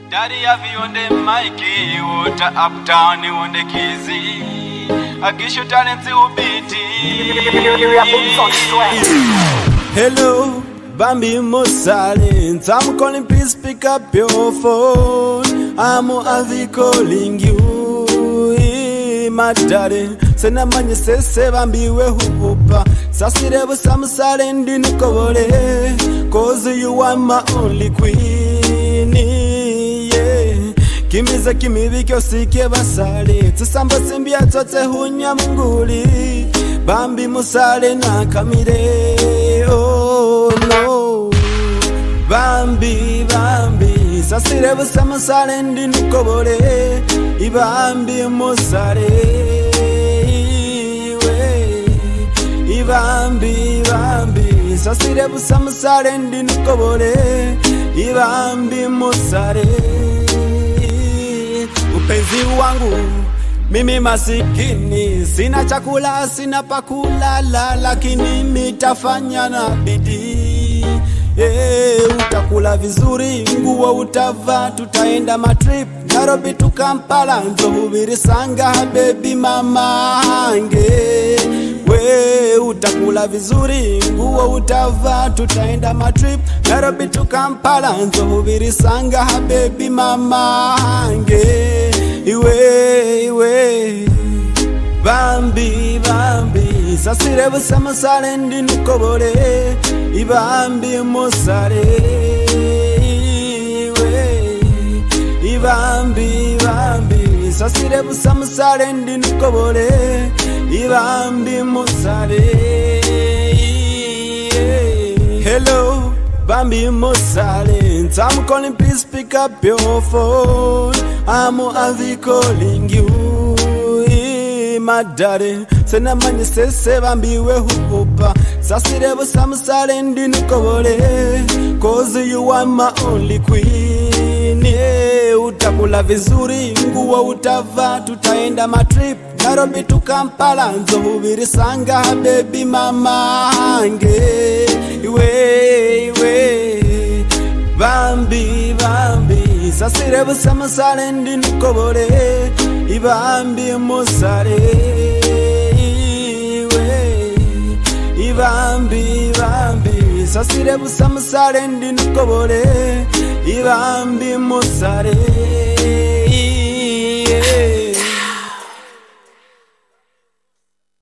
Daddy have you on the Mikey, water uptown you on the kizzy. I guess your talent to beat Hello, Bambi Musalins. I'm calling, please pick up your phone. I'm Avi calling you. My daddy, send a man you say Bambi we hoopa. Sasire was some silent in the cover. Cause you are my only queen. Yeah. Kimiza kimibikyo sike basale. Tsamba simbia tote hunya munguli. Bambi Musale na kamire. Oh no. Bambi, Bambi. Sasire busa musale ndi nukobole. Ibambi Musale. Ibambi, Bambi. Sasire busa musale ndi nukobole. Ibambi Musale. Upenzi wangu mimi masikini, sina chakula, sina pakulala, lakini mitafanya na bidii. Utakula vizuri, nguo utavaa, tutaenda matrip Nairobi to Kampala, nzohubiri sanga baby mama hange. Utakula vizuri, nguo utavaa, tutaenda matrip Nairobi to Kampala, nzohubiri sanga baby mama hange. Iwe Bambi, Bambi. Sasire busa musale ndi nukobole. Ibambi Musale. Ibambi, Bambi. Sasire busa musale ndi nukobole. Ibambi Musale. Hello, Bambi Musale. I'm calling, please pick up your phone. I'm Avi calling you. My daddy, send a man you say Bambi we hoopa. Sasire busa musale ndi nukobole. Cause you are my only queen. Utakula vizuri, nguo utavaa, tutaenda matrip Nairobi to Kampala, nzohubiri sanga baby mama hange. Iwe Bambi, Bambi. Sasire busa musale ndi nukobole. Ibambi Musale. Ibambi, Bambi. Sasire busa musale ndi nukobole. Ibambi Musale.